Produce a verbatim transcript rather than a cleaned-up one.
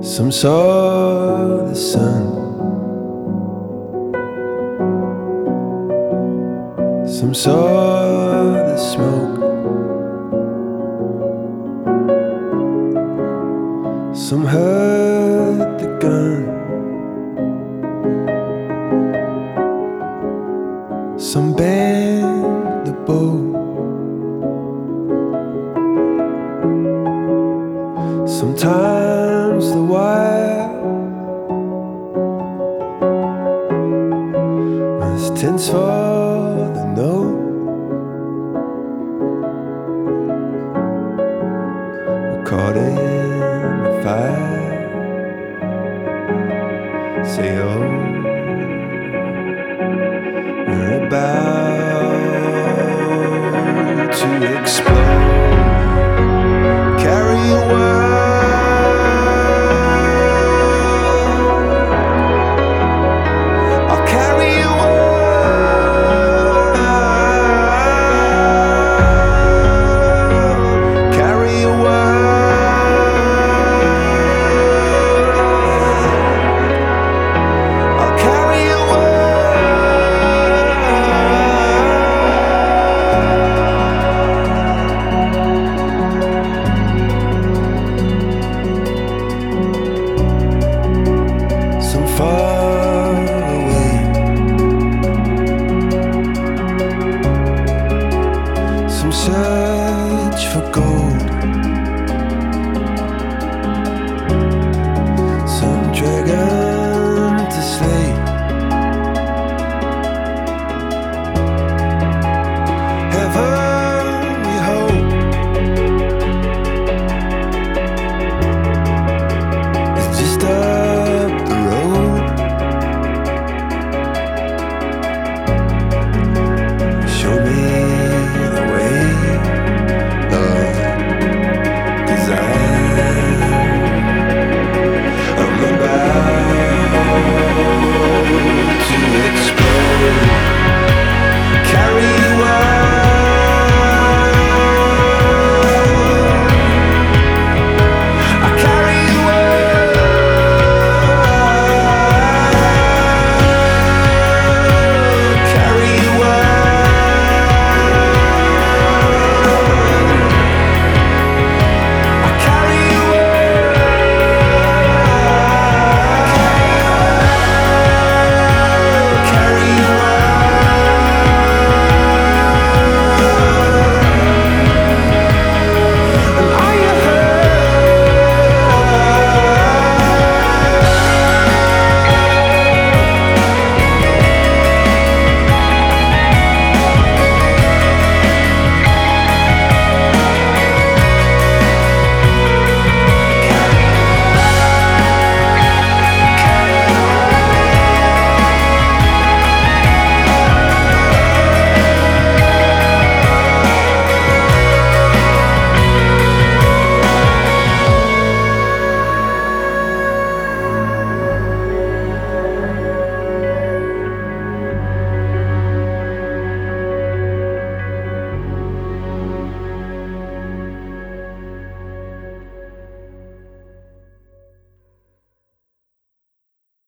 Some saw the sun, some saw the smoke, some heard the gun, some bent the bow, sometimes the wire was tense for the note. We're caught in the fire. Say oh, we're about to explode. Carry a word. Far away, some search for gold.